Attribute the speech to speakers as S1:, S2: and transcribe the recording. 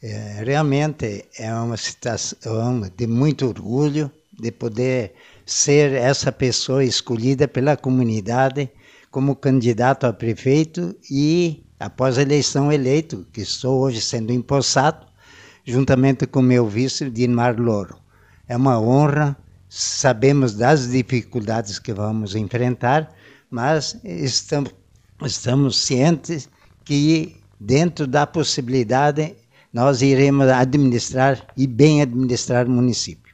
S1: Realmente é uma situação de muito orgulho de poder ser essa pessoa escolhida pela comunidade como candidato a prefeito e, após a eleição, eleito, que estou hoje sendo empossado, juntamente com meu vice, Dinmar Louro. É uma honra, sabemos das dificuldades que vamos enfrentar, mas estamos cientes que, dentro da possibilidade, nós iremos administrar e bem administrar o município.